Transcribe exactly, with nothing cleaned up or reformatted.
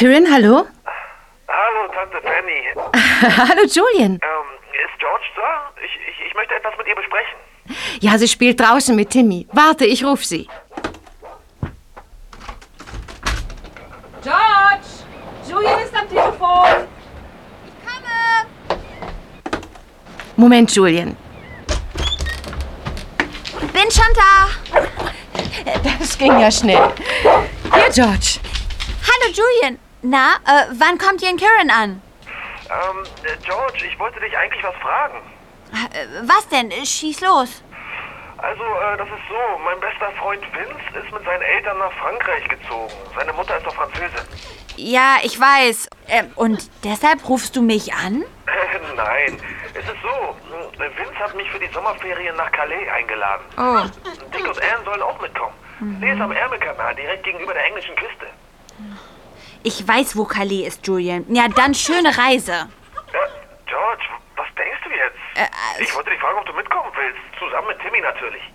Kieran, hallo? Hallo, Tante Fanny. Hallo, Julian. Ähm, ist George da? Ich, ich, ich möchte etwas mit ihr besprechen. Ja, sie spielt draußen mit Timmy. Warte, ich ruf sie. George! Julian ist am Telefon. Ich komme. Moment, Julian. Bin schon da. Das ging ja schnell. Hier, George. Hallo, Julian. Na, äh, wann kommt ihr in Kieran an? Ähm, äh, George, ich wollte dich eigentlich was fragen. Äh, was denn? Schieß los. Also, äh, das ist so, mein bester Freund Vince ist mit seinen Eltern nach Frankreich gezogen. Seine Mutter ist doch Französin. Ja, ich weiß. Äh, und deshalb rufst du mich an? Nein, es ist so, äh, Vince hat mich für die Sommerferien nach Calais eingeladen. Oh. Dick und Anne sollen auch mitkommen. Mhm. Nee, ist am Ärmelkanal, direkt gegenüber der englischen Küste. Ich weiß, wo Calais ist, Julian. Ja, dann schöne Reise. Ja, George, was denkst du jetzt? Äh, also ich wollte dich fragen, ob du mitkommen willst. Zusammen mit Timmy natürlich.